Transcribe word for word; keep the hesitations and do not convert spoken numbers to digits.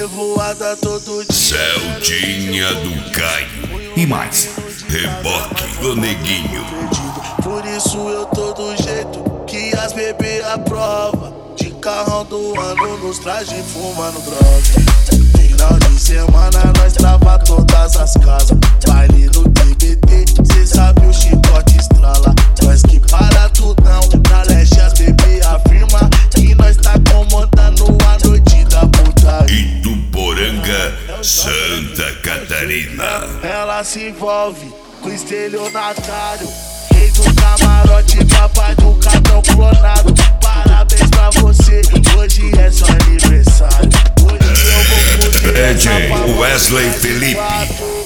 revoada todo dia. Celdinha do Caio. E mais, Reboque do Neguinho. Por isso eu tô do jeito que as bebê aprova. De carrão do ano nos traje fumando droga. Final de semana nós trava todas as casas. Baile no T B T, cê sabe o chicote estrala. Nós que para tudão, na leste as bebê afirma que nós tá comandando a noite da putaria. Ituporanga, Santa Catarina. Ela se envolve com estelionatário, rei do camarote, papai do cartão clonado. Parabéns pra você, hoje é seu aniversário. Hoje eu vou poder D J Wesley Felipe.